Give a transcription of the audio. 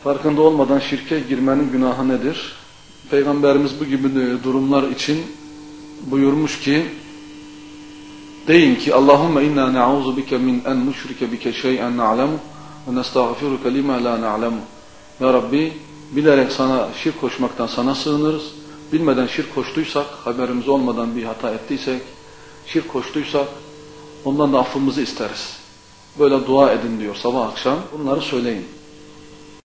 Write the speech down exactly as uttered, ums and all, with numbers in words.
Farkında olmadan şirke girmenin günahı nedir? Peygamberimiz bu gibi durumlar için buyurmuş ki, deyin ki Allahümme inna na'uzu bike min en nüşrike bike şey'en na'lemu ve nestağfiruke lima la na'lemu. Ya Rabbi, bilerek sana şirk koşmaktan sana sığınırız. Bilmeden şirk koştuysak, haberimiz olmadan bir hata ettiysek, şirk koştuysak ondan da affımızı isteriz. Böyle dua edin diyor sabah akşam. Bunları söyleyin.